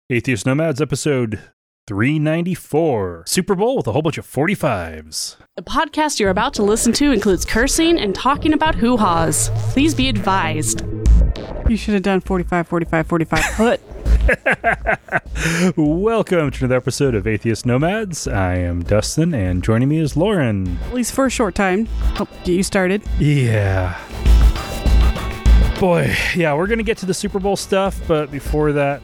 Atheist Nomads episode 394. Super Bowl with a whole bunch of 45s. The podcast you're about to listen to includes cursing and talking about hoo-haws. Please be advised. You should have done 45, 45, 45. Put. Welcome to another episode of Atheist Nomads. I am Dustin, and joining me is Lauren. At least for a short time. Hope get you started. Yeah. Boy, yeah, we're going to get to the Super Bowl stuff, but before that,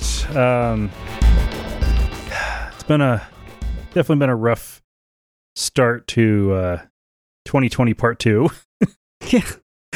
it's definitely been a rough start to 2020 part 2. Yeah.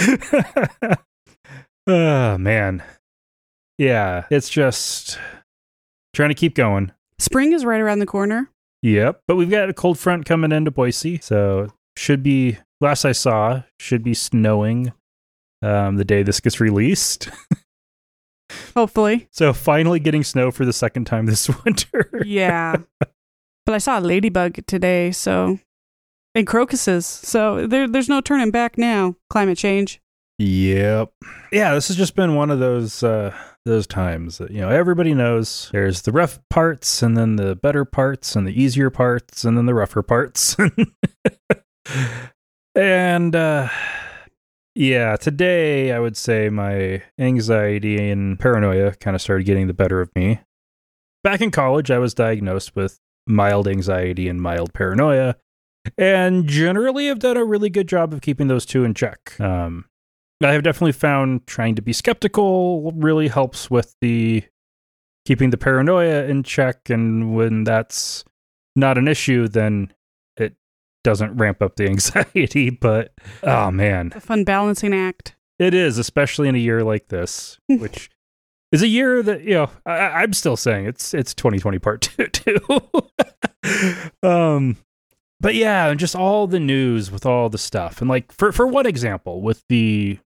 Oh, man. Yeah, it's just trying to keep going. Spring is right around the corner. Yep, but we've got a cold front coming into Boise, so should be, last I saw, should be snowing the day this gets released. Hopefully. So finally getting snow for the second time this winter. Yeah. But I saw a ladybug today, and crocuses. So there's no turning back now. Climate change. Yep. Yeah, this has just been one of those times that, everybody knows there's the rough parts and then the better parts and the easier parts and then the rougher parts. And yeah, today I would say my anxiety and paranoia kind of started getting the better of me. Back in college, I was diagnosed with mild anxiety and mild paranoia, and generally have done a really good job of keeping those two in check. I have definitely found trying to be skeptical really helps with the keeping the paranoia in check, and when that's not an issue, then it doesn't ramp up the anxiety. But oh man, It's a fun balancing act. it is, especially in a year like this, which is a year that I'm still saying it's 2020 part 2 too. But yeah, just all the news with all the stuff, and like for one example, with the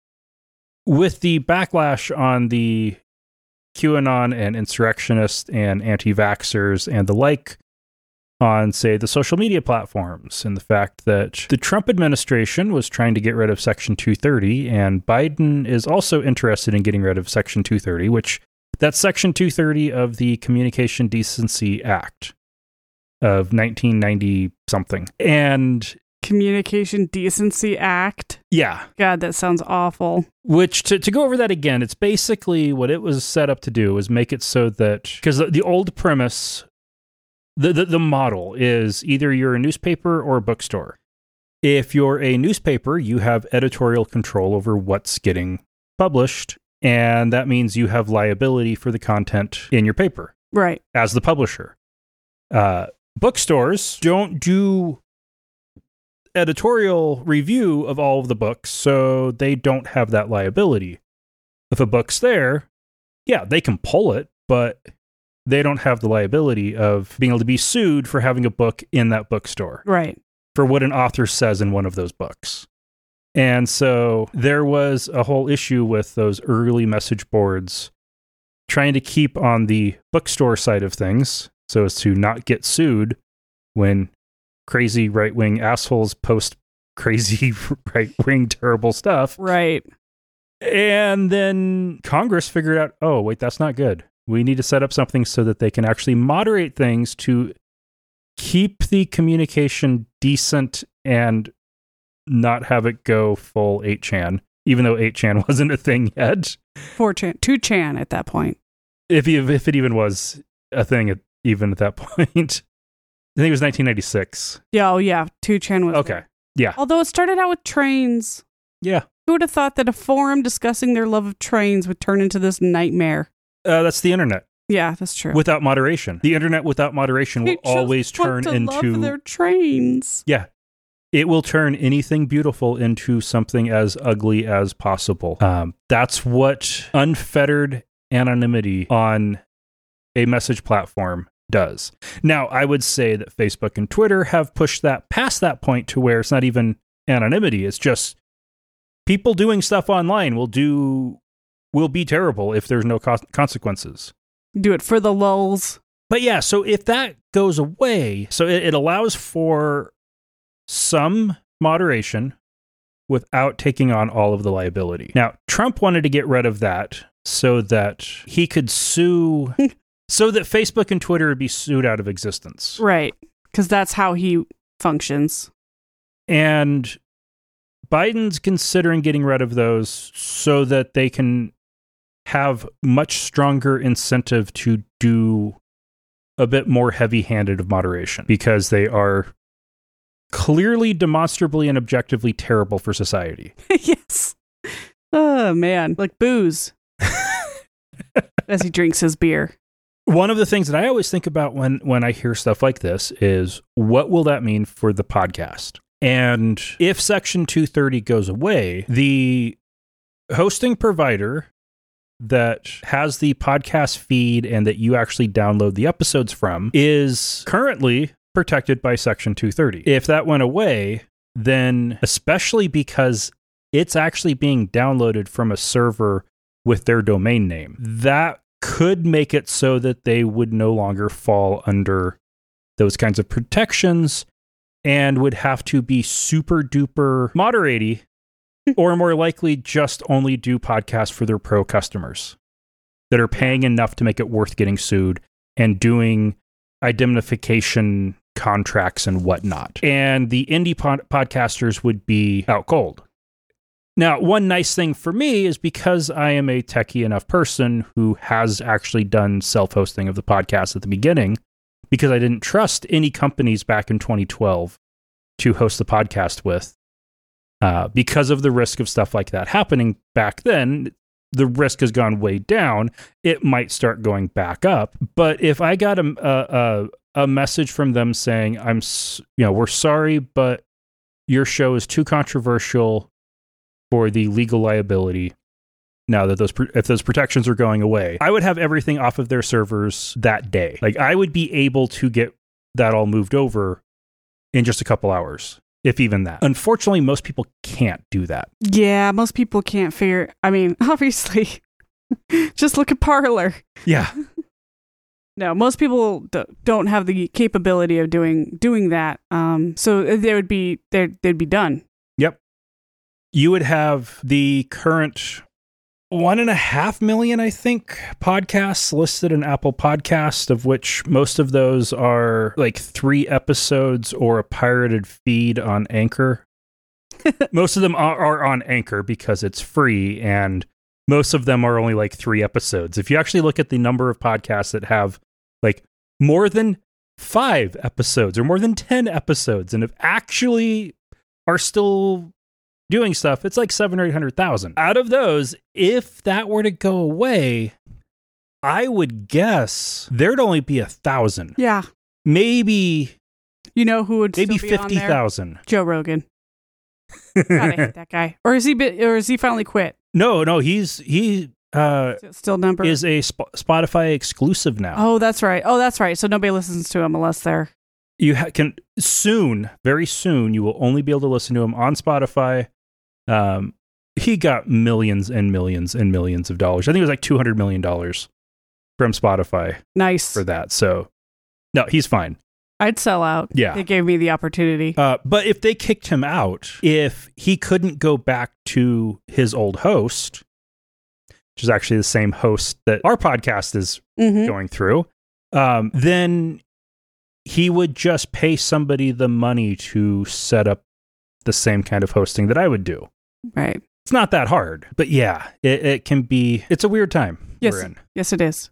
backlash on the QAnon and insurrectionists and anti-vaxxers and the like on, say, the social media platforms, and the fact that the Trump administration was trying to get rid of Section 230, and Biden is also interested in getting rid of Section 230, which that's Section 230 of the Communication Decency Act of 1990-something. And Communication Decency Act. yeah. God, that sounds awful. Which, to go over that again, it's basically what it was set up to do was make it so that, because the old premise, the model is either you're a newspaper or a bookstore. If you're a newspaper, you have editorial control over what's getting published, and that means you have liability for the content in your paper. Right. As the publisher. Bookstores don't do editorial review of all of the books, so they don't have that liability. If a book's there, yeah, they can pull it, but they don't have the liability of being able to be sued for having a book in that bookstore Right. for what an author says in one of those books. And so there was a whole issue with those early message boards trying to keep on the bookstore side of things so as to not get sued when crazy right-wing assholes post crazy right-wing terrible stuff. Right. And then Congress figured out, oh, wait, that's not good. We need to set up something so that they can actually moderate things to keep the communication decent and not have it go full 8chan, even though 8chan wasn't a thing yet. 4chan, 2chan at that point. If it even was a thing even at that point. I think it was 1996. Yeah, oh yeah, 2chan was Okay. there. Yeah. Although it started out with trains. Yeah. Who would have thought that a forum discussing their love of trains would turn into this nightmare? That's the internet. Yeah, that's true. Without moderation. The internet without moderation will They just always turn want to into... love their trains. Yeah. It will turn anything beautiful into something as ugly as possible. That's what unfettered anonymity on a message platform does. Now, I would say that Facebook and Twitter have pushed that past that point to where it's not even anonymity. It's just people doing stuff online will be terrible if there's no consequences. Do it for the lulz. But yeah, so if that goes away, so it allows for some moderation without taking on all of the liability. Now, Trump wanted to get rid of that so that he could sue so that Facebook and Twitter would be sued out of existence. Right. Because that's how he functions. And Biden's considering getting rid of those so that they can have much stronger incentive to do a bit more heavy-handed of moderation, because they are clearly, demonstrably, and objectively terrible for society. Yes. Oh, man. Like booze. As he drinks his beer. One of the things that I always think about when I hear stuff like this is, what will that mean for the podcast? And if Section 230 goes away, the hosting provider that has the podcast feed and that you actually download the episodes from is currently protected by Section 230. If that went away, then, especially because it's actually being downloaded from a server with their domain name, that could make it so that they would no longer fall under those kinds of protections and would have to be super duper moderate-y, or more likely just only do podcasts for their pro customers that are paying enough to make it worth getting sued and doing indemnification contracts and whatnot. And the indie podcasters would be out cold. Now, one nice thing for me is, because I am a techie enough person who has actually done self-hosting of the podcast at the beginning, because I didn't trust any companies back in 2012 to host the podcast with, because of the risk of stuff like that happening back then. The risk has gone way down. It might start going back up. But if I got a message from them saying, we're sorry, but your show is too controversial for the legal liability, now that if those protections are going away, I would have everything off of their servers that day. Like, I would be able to get that all moved over in just a couple hours, if even that. Unfortunately, most people can't do that. Yeah, most people can't figure. I mean, obviously, just look at Parler. Yeah. No, most people don't have the capability of doing that. So they'd be done. Yep. You would have the current 1.5 million, I think, podcasts listed in Apple Podcast, of which most of those are like 3 episodes or a pirated feed on Anchor. Most of them are on Anchor because it's free, and most of them are only like 3 episodes. If you actually look at the number of podcasts that have like more than 5 episodes or more than 10 episodes and have actually are still doing stuff, it's like 700,000 or 800,000. Out of those, if that were to go away, I would guess there'd only be 1,000. Yeah. Maybe. You know who would maybe still be 50,000. Joe Rogan. God, I hate that guy. Or is he finally quit? No, he still number is a Spotify exclusive now. Oh, that's right. So nobody listens to him unless they're. You can soon, very soon, you will only be able to listen to him on Spotify. He got millions and millions and millions of dollars. I think it was like $200 million from Spotify. Nice. For that. So, no, he's fine. I'd sell out. Yeah. They gave me the opportunity. But if they kicked him out, if he couldn't go back to his old host, which is actually the same host that our podcast is going through, then he would just pay somebody the money to set up the same kind of hosting that I would do. Right. It's not that hard, but yeah, it can be, it's a weird time we're in. Yes, it is.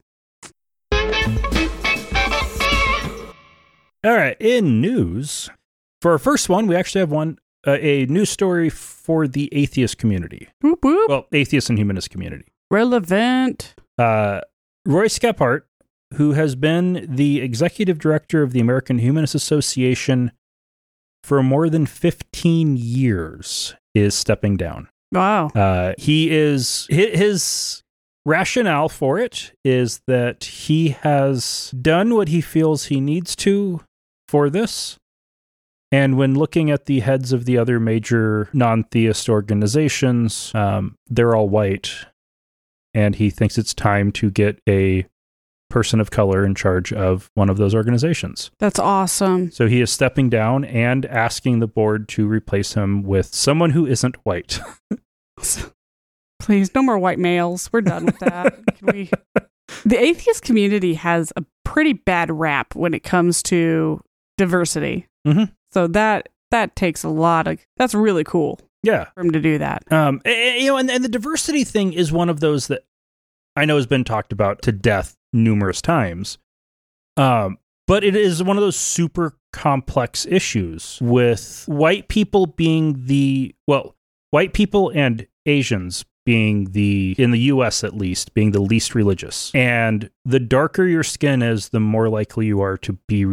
All right, in news, for our first one, we actually have a news story for the atheist community. Whoop, whoop. Well, atheist and humanist community. Relevant. Roy Skephart, who has been the executive director of the American Humanist Association for more than 15 years, is stepping down. Wow. His rationale for it is that he has done what he feels he needs to for this. And when looking at the heads of the other major non-theist organizations, they're all white. And he thinks it's time to get a person of color in charge of one of those organizations. That's awesome. So he is stepping down and asking the board to replace him with someone who isn't white. Please, no more white males. We're done with that. Can we The atheist community has a pretty bad rap when it comes to diversity. Mm-hmm. So that takes a lot of... That's really cool. Yeah. For him to do that. And the diversity thing is one of those that I know has been talked about to death numerous times. But it is one of those super complex issues with white people white people and Asians being in the US at least, being the least religious. And the darker your skin is, the more likely you are to be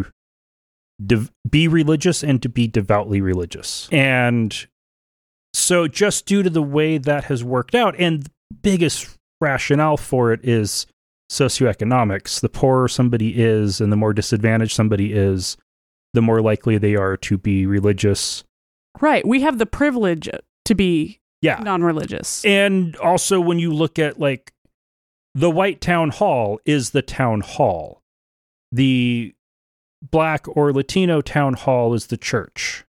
religious and to be devoutly religious. And so just due to the way that has worked out, and the biggest rationale for it is socioeconomics. The poorer somebody is and the more disadvantaged somebody is, the more likely they are to be religious. Right. We have the privilege to be non-religious. And also when you look at like the white town hall is the town hall. The Black or Latino town hall is the church.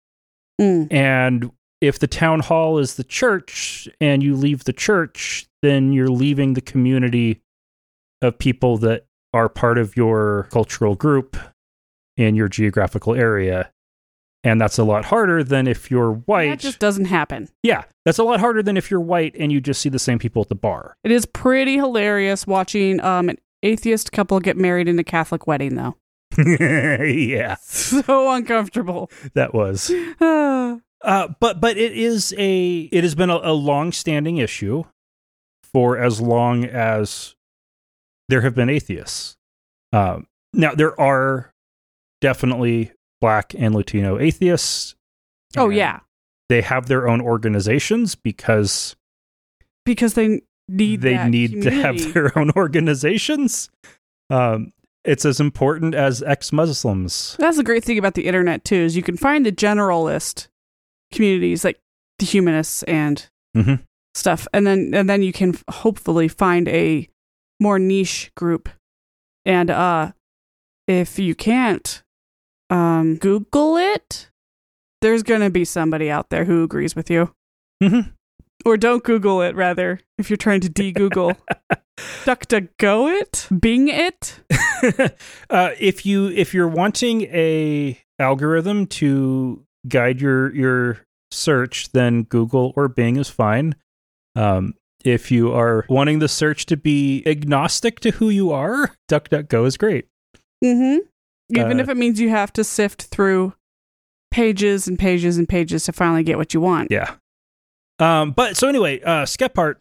And if the town hall is the church and you leave the church, then you're leaving the community of people that are part of your cultural group in your geographical area. And that's a lot harder than if you're white. That just doesn't happen. Yeah, that's a lot harder than if you're white and you just see the same people at the bar. It is pretty hilarious watching an atheist couple get married in a Catholic wedding, though. Yeah. So uncomfortable. That was. But it has been a long-standing issue for as long as there have been atheists. Now, there are definitely Black and Latino atheists. Oh, yeah. They have their own organizations because they need to have their own organizations. It's as important as ex-Muslims. That's the great thing about the internet, too, is you can find the generalist communities like the humanists and stuff. And then you can hopefully find a more niche group. And if you can't Google it, there's going to be somebody out there who agrees with you. Mm-hmm. Or don't Google it, rather, if you're trying to de-Google. DuckDuckGo it? Bing it? If you're wanting a algorithm to guide your search, then Google or Bing is fine. If you are wanting the search to be agnostic to who you are, DuckDuckGo is great. Mm-hmm. Even if it means you have to sift through pages and pages and pages to finally get what you want. Yeah. But so anyway, Skephart.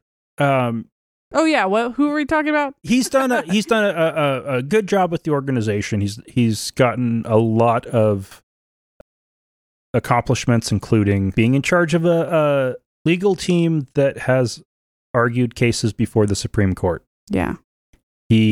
Oh yeah, who are we talking about? He's done a good job with the organization. He's gotten a lot of accomplishments, including being in charge of a legal team that has argued cases before the Supreme Court. Yeah. He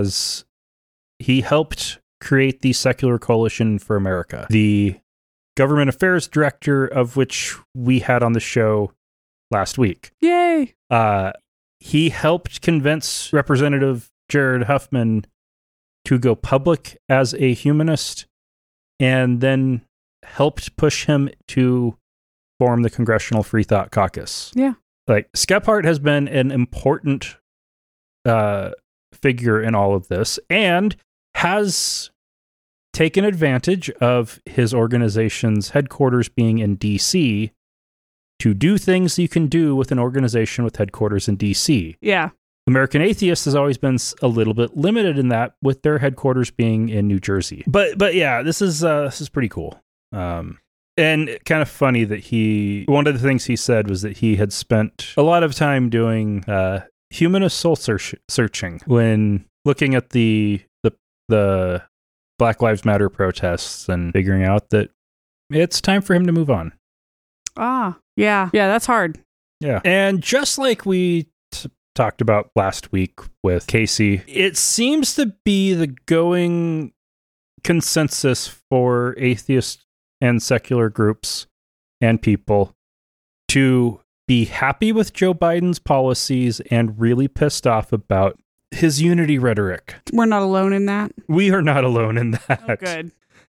helped create the Secular Coalition for America, the government affairs director of which we had on the show last week. Yay! He helped convince Representative Jared Huffman to go public as a humanist, and then helped push him to form the Congressional Free Thought Caucus. Yeah. Like, Skephart has been an important figure in all of this, and has taken advantage of his organization's headquarters being in D.C. to do things you can do with an organization with headquarters in D.C. Yeah. American Atheist has always been a little bit limited in that, with their headquarters being in New Jersey. But yeah, this is pretty cool. And kind of funny that one of the things he said was that he had spent a lot of time doing humanist soul searching when looking at the Black Lives Matter protests and figuring out that it's time for him to move on. Ah, yeah. Yeah, that's hard. Yeah. And just like we talked about last week with Casey, it seems to be the going consensus for atheist and secular groups and people to be happy with Joe Biden's policies and really pissed off about his unity rhetoric. We're not alone in that. We are not alone in that. Oh, good.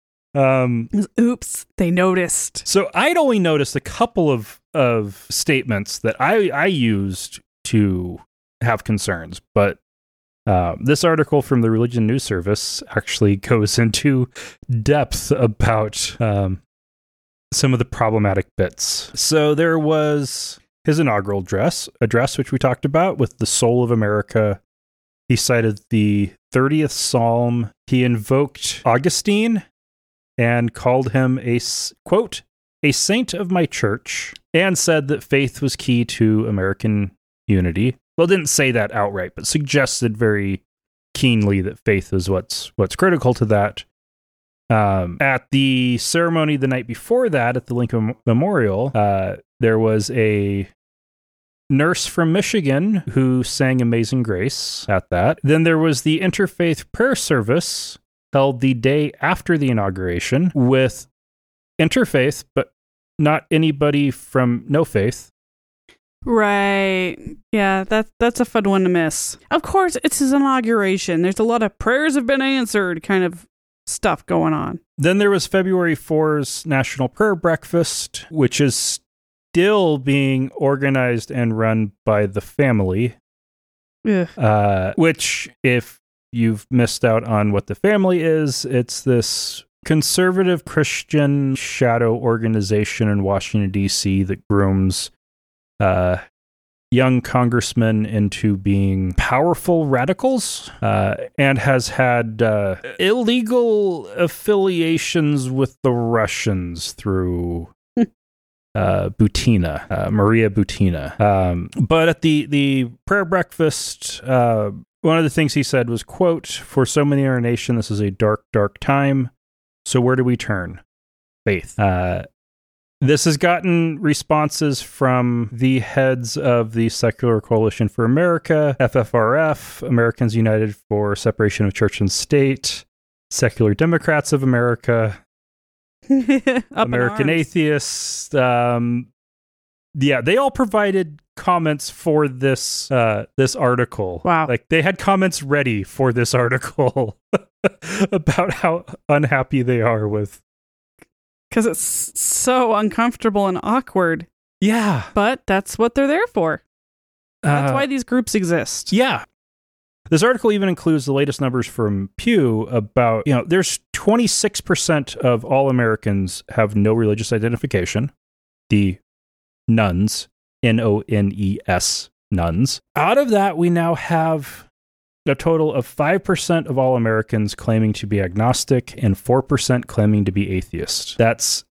Oops, they noticed. So I'd only noticed a couple of statements that I used to have concerns, but This article from the Religion News Service actually goes into depth about some of the problematic bits. So there was his inaugural address, which we talked about, with the soul of America. He cited the 30th Psalm. He invoked Augustine and called him a, quote, a saint of my church, and said that faith was key to American unity. Well, didn't say that outright, but suggested very keenly that faith is what's critical to that. At the ceremony the night before that, at the Lincoln Memorial, there was a nurse from Michigan who sang Amazing Grace at that. Then there was the interfaith prayer service held the day after the inauguration with interfaith, but not anybody from no faith. Right. Yeah, that's a fun one to miss. Of course, it's his inauguration. There's a lot of prayers have been answered kind of stuff going on. Then there was February 4's National Prayer Breakfast, which is still being organized and run by the family. Which, if you've missed out on what the family is, it's this conservative Christian shadow organization in Washington, D.C. that grooms young congressmen into being powerful radicals, and has had illegal affiliations with the Russians through Butina, Maria Butina. But at the prayer breakfast, one of the things he said was, quote, "For so many in our nation, this is a dark, dark time. So where do we turn? Faith." This has gotten responses from the heads of the Secular Coalition for America, FFRF, Americans United for Separation of Church and State, Secular Democrats of America, American Atheists. Yeah, they all provided comments for this article. Wow. Like, they had comments ready for this article about how unhappy they are with. Because it's so uncomfortable and awkward. Yeah. But that's what they're there for. That's why these groups exist. Yeah. This article even includes the latest numbers from Pew about, there's 26% of all Americans have no religious identification. The nuns, N-O-N-E-S, nuns. Out of that, we now have a total of 5% of all Americans claiming to be agnostic and 4% claiming to be atheist. That's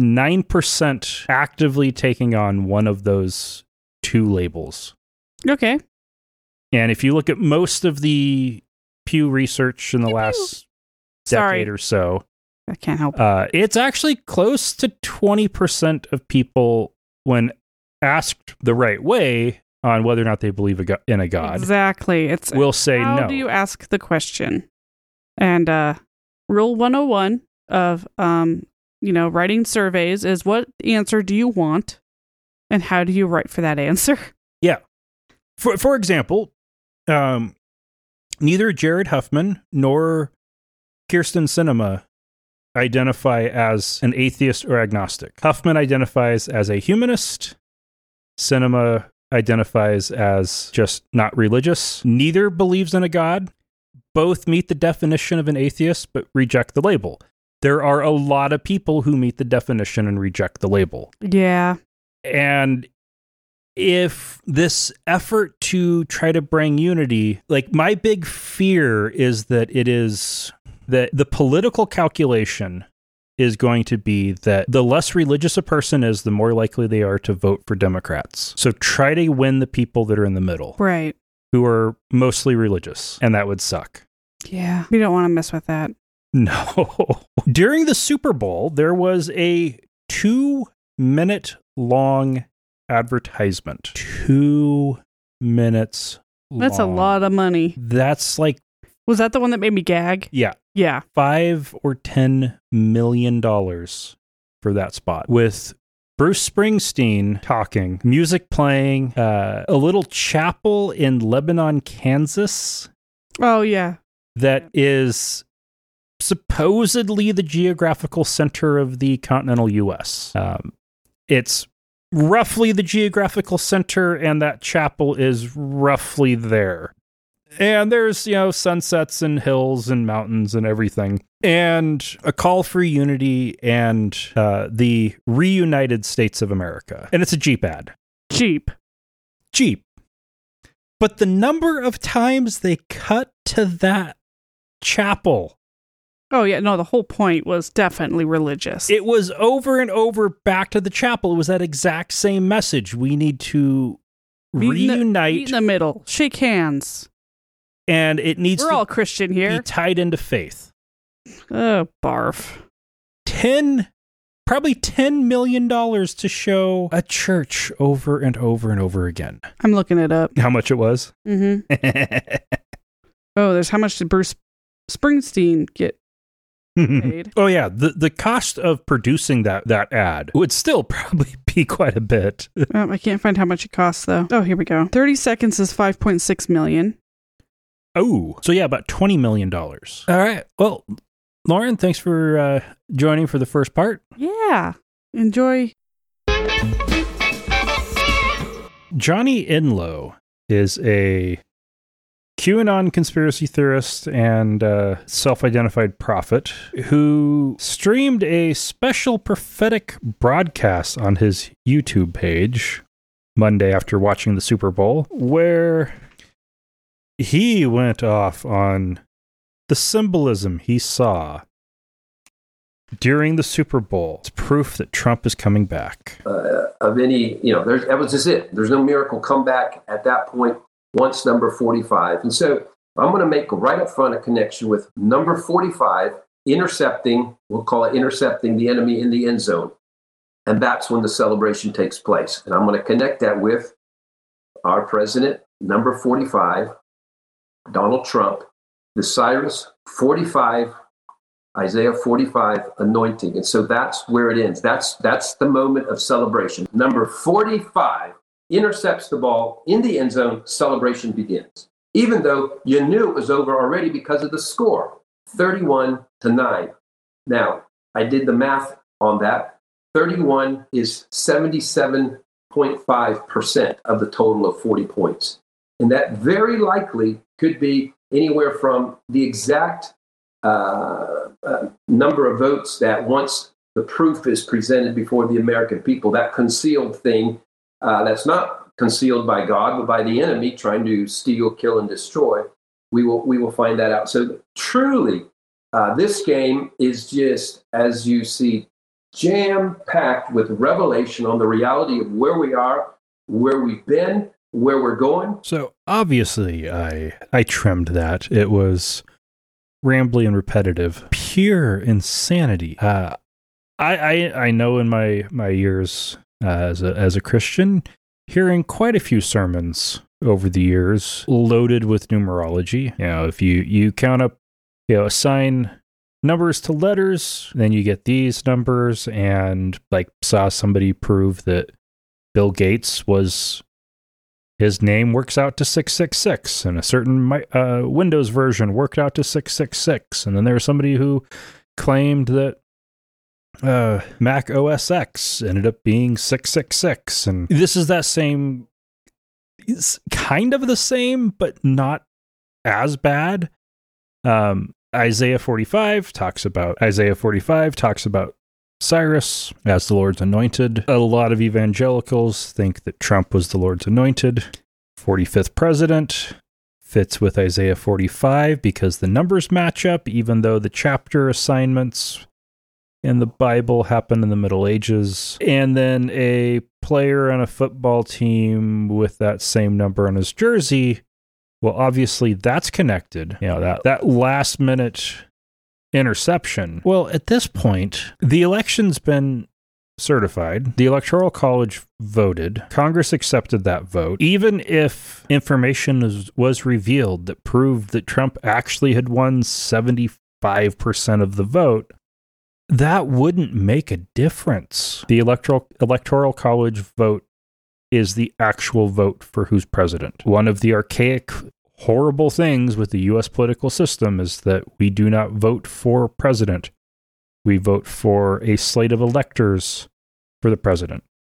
9% actively taking on one of those two labels. Okay. And if you look at most of the Pew research in the last decade or so, I can't help it's actually close to 20% of people, when asked the right way on whether or not they believe in a God. Exactly. Will say no. How do you ask the question? And Rule 101 of writing surveys is, what answer do you want, and how do you write for that answer? Yeah. For example, neither Jared Huffman nor Kirsten Sinema identify as an atheist or agnostic. Huffman identifies as a humanist. Sinema identifies as just not religious. Neither believes in a God. Both meet the definition of an atheist, but reject the label. There are a lot of people who meet the definition and reject the label. Yeah. And if this effort to try to bring unity, like, my big fear is that the political calculation is going to be that the less religious a person is, the more likely they are to vote for Democrats. So try to win the people that are in the middle. Right. Who are mostly religious. And that would suck. Yeah. We don't want to mess with that. No. During the Super Bowl, there was a 2-minute long advertisement. 2 minutes long. That's a lot of money. That's like... Was that the one that made me gag? Yeah. Yeah. $5 or $10 million for that spot, with Bruce Springsteen talking, music playing, a little chapel in Lebanon, Kansas. Oh, yeah. That is supposedly the geographical center of the continental U.S. It's roughly the geographical center, and that chapel is roughly there. And there's, sunsets and hills and mountains and everything. And a call for unity and the reunited states of America. And it's a Jeep ad. Jeep. But the number of times they cut to that chapel. Oh, yeah. No, the whole point was definitely religious. It was over and over back to the chapel. It was that exact same message. We need to reunite. Meet in the middle. Shake hands. And it needs We're all Christian here. Be tied into faith. Oh, barf. Probably $10 million to show a church over and over and over again. I'm looking it up. How much it was? Mm-hmm. Oh, there's how much did Bruce Springsteen get paid? Oh, yeah. The cost of producing that ad would still probably be quite a bit. I can't find how much it costs, though. Oh, here we go. 30 seconds is $5.6 million. Oh, so yeah, about $20 million. All right. Well, Lauren, thanks for joining for the first part. Yeah. Enjoy. Johnny Enlow is a QAnon conspiracy theorist and self-identified prophet who streamed a special prophetic broadcast on his YouTube page Monday after watching the Super Bowl, where he went off on the symbolism he saw during the Super Bowl. It's proof that Trump is coming back. Of any, that was just it. There's no miracle comeback at that point once number 45. And so I'm going to make right up front a connection with number 45 intercepting, we'll call it intercepting the enemy in the end zone. And that's when the celebration takes place. And I'm going to connect that with our president, number 45, Donald Trump, the Cyrus 45, Isaiah 45 anointing. And so that's where it ends. That's the moment of celebration. Number 45 intercepts the ball in the end zone, celebration begins. Even though you knew it was over already because of the score, 31-9. Now, I did the math on that. 31 is 77.5% of the total of 40 points. And that very likely could be anywhere from the exact number of votes that once the proof is presented before the American people, that concealed thing that's not concealed by God, but by the enemy trying to steal, kill, and destroy, we will find that out. So truly, this game is just, as you see, jam-packed with revelation on the reality of where we are, where we've been, where we're going. So obviously, I trimmed that. It was rambly and repetitive, pure insanity. I know in my years as a Christian, hearing quite a few sermons over the years loaded with numerology. If you count up, assign numbers to letters, then you get these numbers, and saw somebody prove that Bill Gates his name works out to 666, and a certain Windows version worked out to 666. And then there was somebody who claimed that Mac OS X ended up being 666. And this is that same, it's kind of the same, but not as bad. Isaiah 45 talks about Cyrus as the Lord's anointed. A lot of evangelicals think that Trump was the Lord's anointed. 45th president fits with Isaiah 45 because the numbers match up, even though the chapter assignments in the Bible happen in the Middle Ages. And then a player on a football team with that same number on his jersey, well, obviously that's connected. That last minute interception. Well, at this point, the election's been certified. The Electoral College voted. Congress accepted that vote. Even if information was revealed that proved that Trump actually had won 75% of the vote, that wouldn't make a difference. The Electoral College vote is the actual vote for who's president. One of the archaic, horrible things with the U.S. political system is that we do not vote for president. We vote for a slate of electors for the president.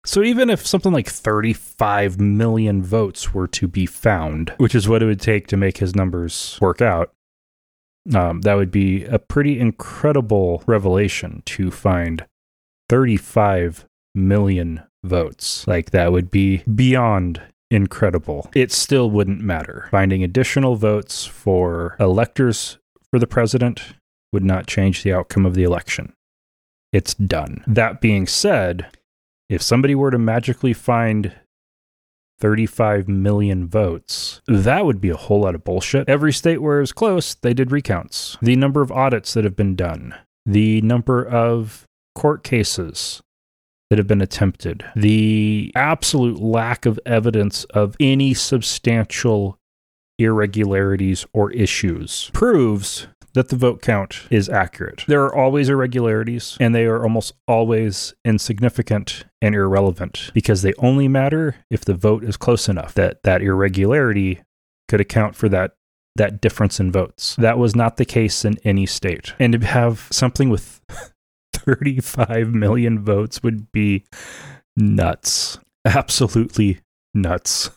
So even if something like 35 million votes were to be found, which is what it would take to make his numbers work out, that would be a pretty incredible revelation to find 35 million votes. Like, that would be beyond incredible. It still wouldn't matter. Finding additional votes for electors for the president would not change the outcome of the election. It's done. That being said, if somebody were to magically find 35 million votes, that would be a whole lot of bullshit. Every state where it was close, they did recounts. The number of audits that have been done, the number of court cases that have been attempted, the absolute lack of evidence of any substantial irregularities or issues proves that the vote count is accurate. There are always irregularities, and they are almost always insignificant and irrelevant because they only matter if the vote is close enough that that irregularity could account for that difference in votes. That was not the case in any state. And to have something with 35 million votes would be nuts. Absolutely nuts.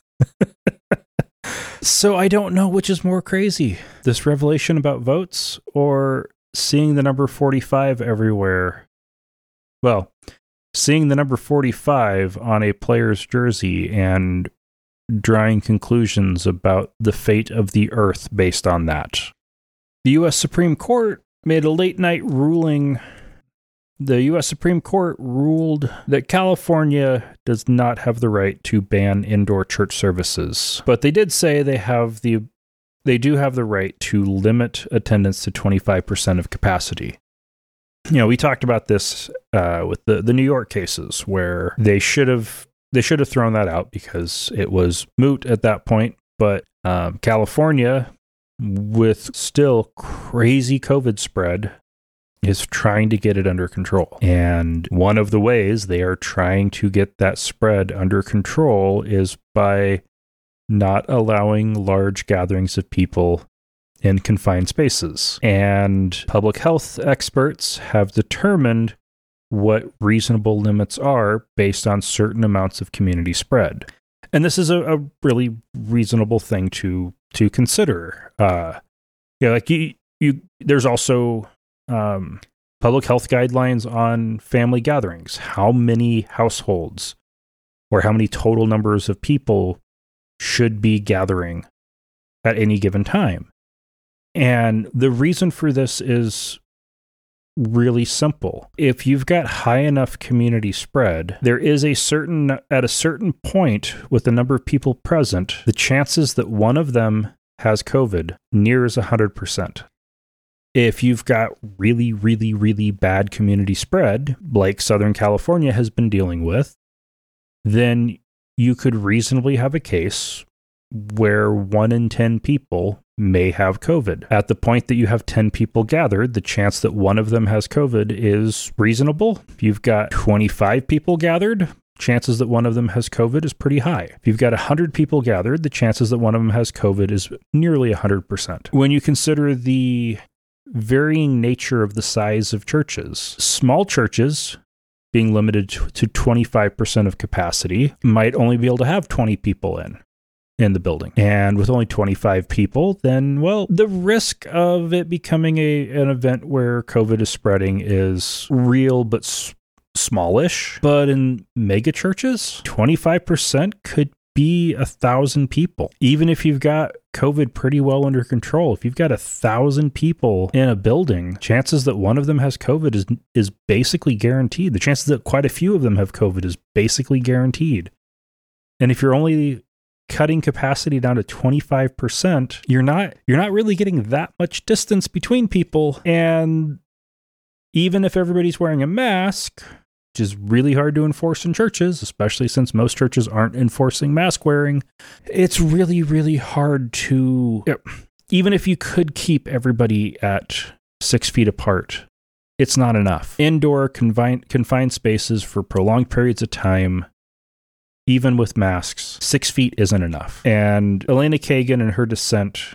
So I don't know which is more crazy, this revelation about votes or seeing the number 45 everywhere. Well, seeing the number 45 on a player's jersey and drawing conclusions about the fate of the earth based on that. The U.S. Supreme Court made a late night ruling. The U.S. Supreme Court ruled that California does not have the right to ban indoor church services, but they did say they do have the right to limit attendance to 25% of capacity. You know, we talked about this with the New York cases where they should have thrown that out because it was moot at that point. But California, with still crazy COVID spread, is trying to get it under control. And one of the ways they are trying to get that spread under control is by not allowing large gatherings of people in confined spaces. And public health experts have determined what reasonable limits are based on certain amounts of community spread. And this is a really reasonable thing to consider. There's also public health guidelines on family gatherings. How many households or how many total numbers of people should be gathering at any given time? And the reason for this is really simple. If you've got high enough community spread, there is at a certain point with the number of people present, the chances that one of them has COVID nears 100%. If you've got really, really, really bad community spread, like Southern California has been dealing with, then you could reasonably have a case where 1 in 10 people may have COVID. At the point that you have 10 people gathered, the chance that one of them has COVID is reasonable. If you've got 25 people gathered, chances that one of them has COVID is pretty high. If you've got 100 people gathered, the chances that one of them has COVID is nearly 100%. When you consider the varying nature of the size of churches, small churches being limited to 25% of capacity might only be able to have 20 people in the building. And with only 25 people, then, well, the risk of it becoming an event where COVID is spreading is real but smallish. But in mega churches, 25% could be 1,000 people. Even if you've got COVID pretty well under control, if you've got 1,000 people in a building, chances that one of them has COVID is basically guaranteed. The chances that quite a few of them have COVID is basically guaranteed. And if you're only cutting capacity down to 25%, you're not really getting that much distance between people. And even if everybody's wearing a mask, which is really hard to enforce in churches, especially since most churches aren't enforcing mask wearing, it's really, really hard to, even if you could keep everybody at 6 feet apart, it's not enough. Indoor confined spaces for prolonged periods of time, even with masks, 6 feet isn't enough. And Elena Kagan, in her dissent,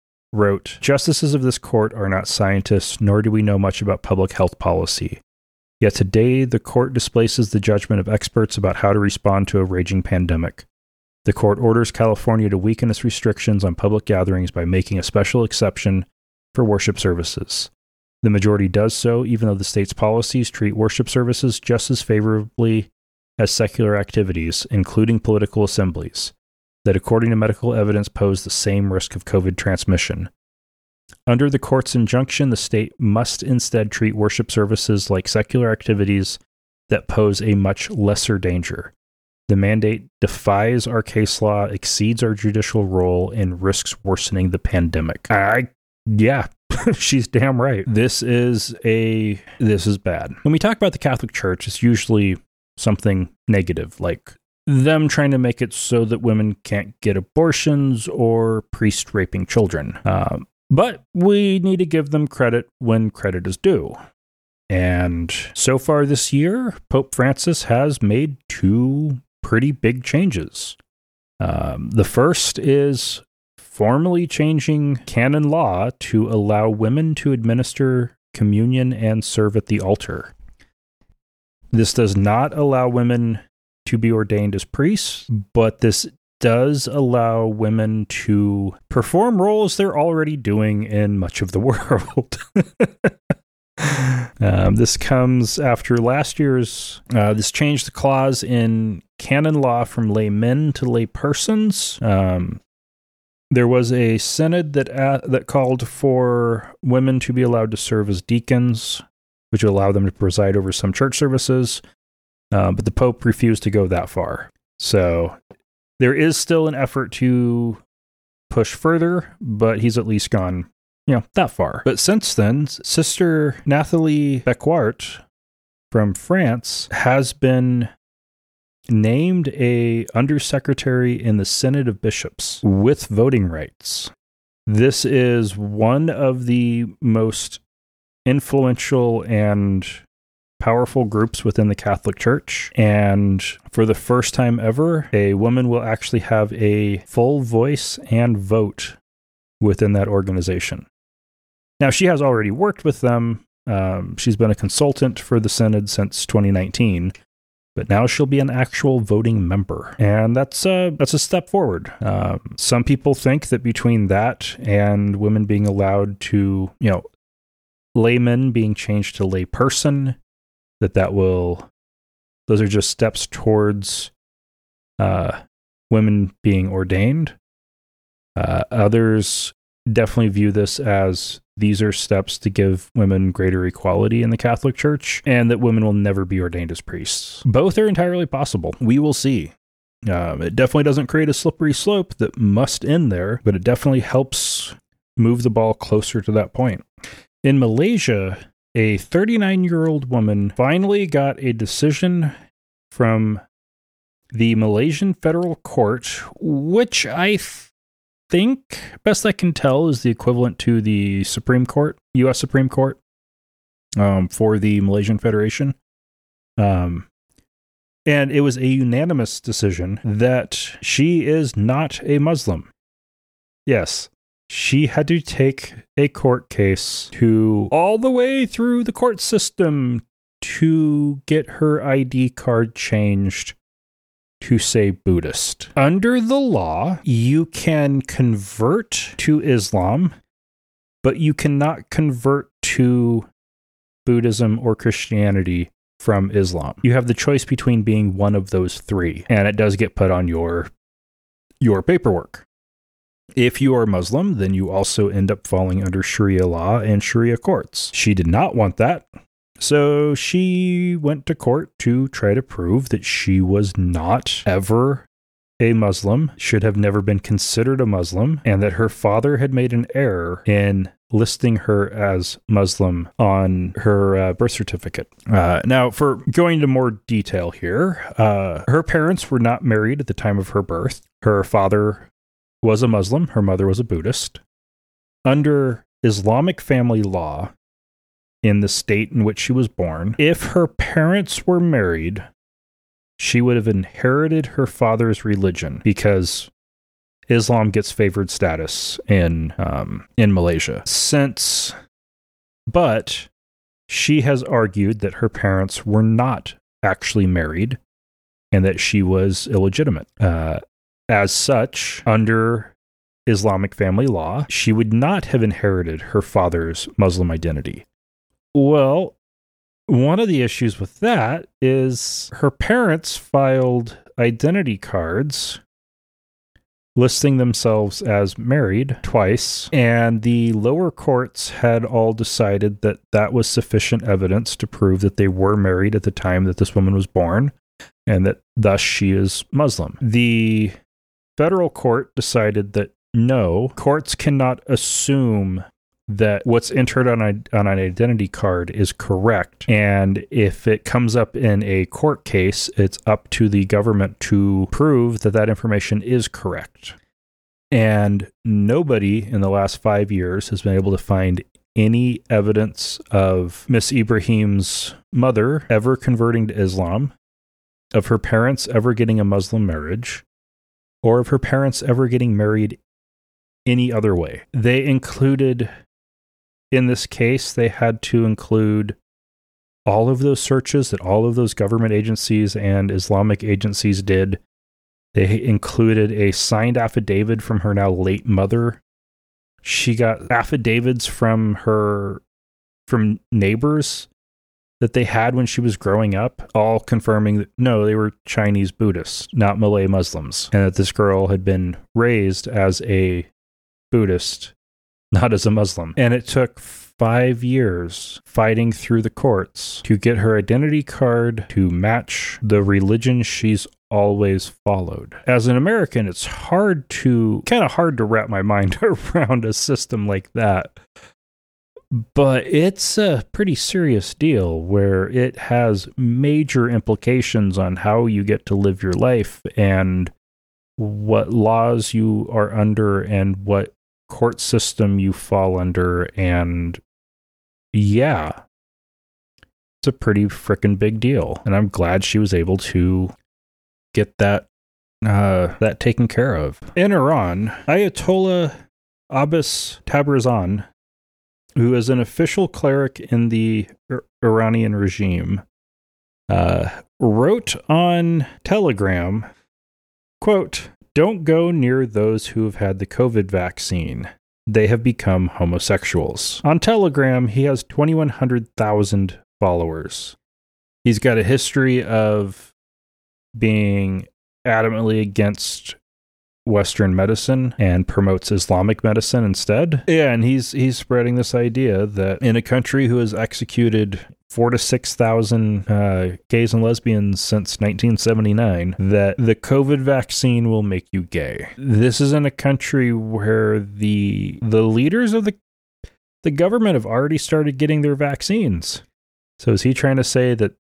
wrote, "Justices of this court are not scientists, nor do we know much about public health policy. Yet today, the court displaces the judgment of experts about how to respond to a raging pandemic. The court orders California to weaken its restrictions on public gatherings by making a special exception for worship services. The majority does so, even though the state's policies treat worship services just as favorably as secular activities, including political assemblies, that according to medical evidence pose the same risk of COVID transmission. Under the court's injunction, the state must instead treat worship services like secular activities that pose a much lesser danger. The mandate defies our case law, exceeds our judicial role, and risks worsening the pandemic. Yeah, she's damn right. This is bad. When we talk about the Catholic Church, it's usually something negative, like them trying to make it so that women can't get abortions or priest raping children. But we need to give them credit when credit is due. And so far this year, Pope Francis has made 2 pretty big changes. The first is formally changing canon law to allow women to administer communion and serve at the altar. This does not allow women to be ordained as priests, but this does allow women to perform roles they're already doing in much of the world. This comes after last year's, this changed the clause in canon law from laymen to laypersons. There was a synod that called for women to be allowed to serve as deacons, which would allow them to preside over some church services, but the Pope refused to go that far. So there is still an effort to push further, but he's at least gone, that far. But since then, Sister Nathalie Becquart from France has been named a undersecretary in the Synod of Bishops with voting rights. This is one of the most influential and powerful groups within the Catholic Church, and for the first time ever, a woman will actually have a full voice and vote within that organization. Now, she has already worked with them. She's been a consultant for the Synod since 2019, but now she'll be an actual voting member, and that's a step forward. Some people think that between that and women being allowed to, laymen being changed to layperson, those are just steps towards women being ordained. Others definitely view this as these are steps to give women greater equality in the Catholic Church, and that women will never be ordained as priests. Both are entirely possible. We will see. It definitely doesn't create a slippery slope that must end there, but it definitely helps move the ball closer to that point. In Malaysia, a 39-year-old woman finally got a decision from the Malaysian Federal Court, which I think, best I can tell, is the equivalent to the Supreme Court, U.S. Supreme Court, for the Malaysian Federation. And it was a unanimous decision that she is not a Muslim. Yes, she had to take a court case to all the way through the court system to get her ID card changed to say Buddhist. Under the law, you can convert to Islam, but you cannot convert to Buddhism or Christianity from Islam. You have the choice between being one of those 3, and it does get put on your paperwork. If you are Muslim, then you also end up falling under Sharia law and Sharia courts. She did not want that, so she went to court to try to prove that she was not ever a Muslim, should have never been considered a Muslim, and that her father had made an error in listing her as Muslim on her birth certificate. Now, for going into more detail here, her parents were not married at the time of her birth. Her father was a Muslim, her mother was a Buddhist. Under Islamic family law, in the state in which she was born, if her parents were married, she would have inherited her father's religion, because Islam gets favored status in Malaysia. But she has argued that her parents were not actually married and that she was illegitimate. As such, under Islamic family law, she would not have inherited her father's Muslim identity. Well, one of the issues with that is her parents filed identity cards listing themselves as married twice, and the lower courts had all decided that that was sufficient evidence to prove that they were married at the time that this woman was born, and that thus she is Muslim. The federal court decided that no, courts cannot assume that what's entered on an identity card is correct. And if it comes up in a court case, it's up to the government to prove that that information is correct. And nobody in the last 5 years has been able to find any evidence of Miss Ibrahim's mother ever converting to Islam, of her parents ever getting a Muslim marriage, or of her parents ever getting married any other way. They included... In this case, they had to include all of those searches that all of those government agencies and Islamic agencies did. They included a signed affidavit from her now late mother. She got affidavits from neighbors that they had when she was growing up, all confirming that no, they were Chinese Buddhists, not Malay Muslims, and that this girl had been raised as a Buddhist, not as a Muslim. And it took 5 years fighting through the courts to get her identity card to match the religion she's always followed. As an American, it's kind of hard to wrap my mind around a system like that. But it's a pretty serious deal where it has major implications on how you get to live your life and what laws you are under and what court system you fall under, and yeah, it's a pretty frickin' big deal. And I'm glad she was able to get that taken care of. In Iran, Ayatollah Abbas Tabrizi, who is an official cleric in the Iranian regime, wrote on Telegram, quote, "Don't go near those who have had the COVID vaccine. They have become homosexuals." On Telegram, he has 2,100,000 followers. He's got a history of being adamantly against Western medicine and promotes Islamic medicine instead. Yeah, and he's spreading this idea that in a country who has executed 4,000 to 6,000 gays and lesbians since 1979, that the COVID vaccine will make you gay. This is in a country where the leaders of the government have already started getting their vaccines. So is he trying to say that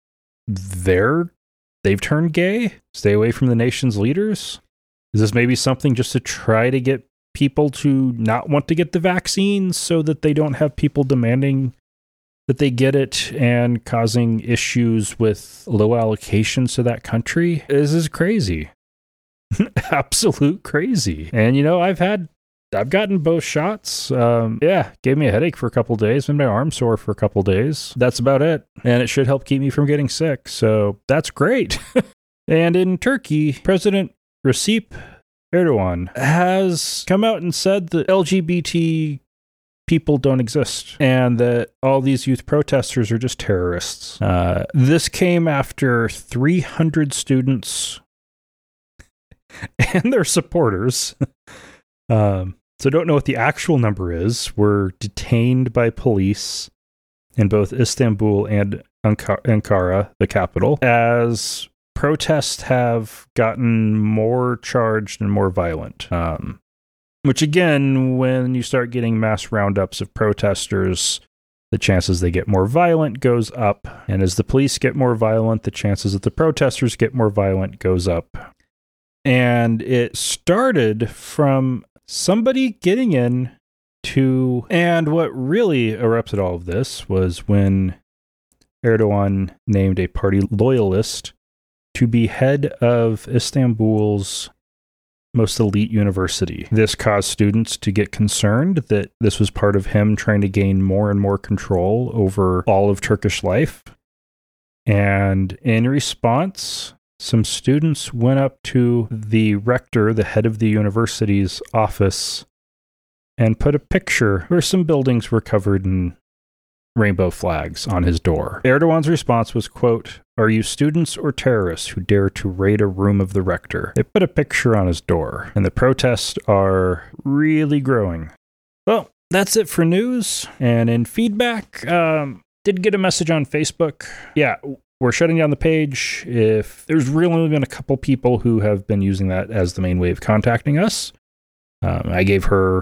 they've turned gay? Stay away from the nation's leaders? Is this maybe something just to try to get people to not want to get the vaccine so that they don't have people demanding that they get it and causing issues with low allocations to that country? This is crazy. Absolute crazy. And I've gotten both shots. Gave me a headache for a couple days and my arm sore for a couple days. That's about it. And it should help keep me from getting sick. So that's great. And in Turkey, President Recep Erdogan has come out and said that LGBT people don't exist and that all these youth protesters are just terrorists. This came after 300 students and their supporters, so don't know what the actual number is, were detained by police in both Istanbul and Ankara, the capital, as protests have gotten more charged and more violent. Which again, when you start getting mass roundups of protesters, the chances they get more violent goes up. And as the police get more violent, the chances that the protesters get more violent goes up. And it started from somebody getting in to... And what really erupted all of this was when Erdogan named a party loyalist to be head of Istanbul's most elite university. This caused students to get concerned that this was part of him trying to gain more and more control over all of Turkish life. And in response, some students went up to the rector, the head of the university's office, and put a picture where some buildings were covered in rainbow flags on his door. Erdogan's response was, quote, "Are you students or terrorists who dare to raid a room of the rector?" They put a picture on his door, and the protests are really growing. Well, that's it for news. And in feedback, did get a message on Facebook. Yeah, we're shutting down the page. If there's really only been a couple people who have been using that as the main way of contacting us. I gave her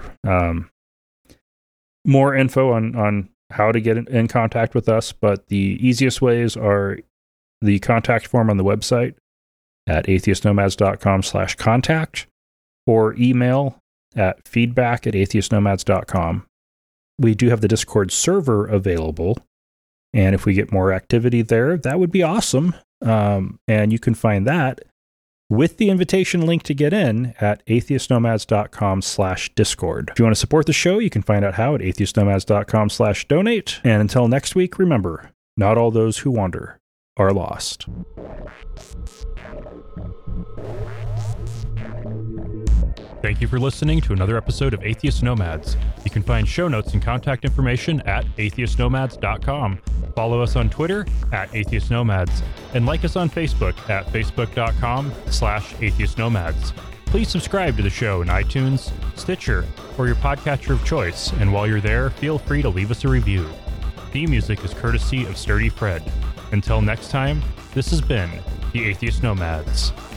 more info on how to get in contact with us, but the easiest ways are the contact form on the website at atheistnomads.com/contact or email at feedback@atheistnomads.com. We do have the Discord server available, and if we get more activity there, that would be awesome. And you can find that with the invitation link to get in at atheistnomads.com/discord. If you want to support the show, you can find out how at atheistnomads.com/donate. And until next week, remember, not all those who wander are lost. Thank you for listening to another episode of Atheist Nomads. You can find show notes and contact information at atheistnomads.com. Follow us on Twitter at Atheist Nomads, and like us on Facebook at facebook.com/Atheist Nomads. Please subscribe to the show in iTunes, Stitcher, or your podcatcher of choice, and while you're there, feel free to leave us a review. Theme music is courtesy of Sturdy Fred. Until next time, this has been the Atheist Nomads.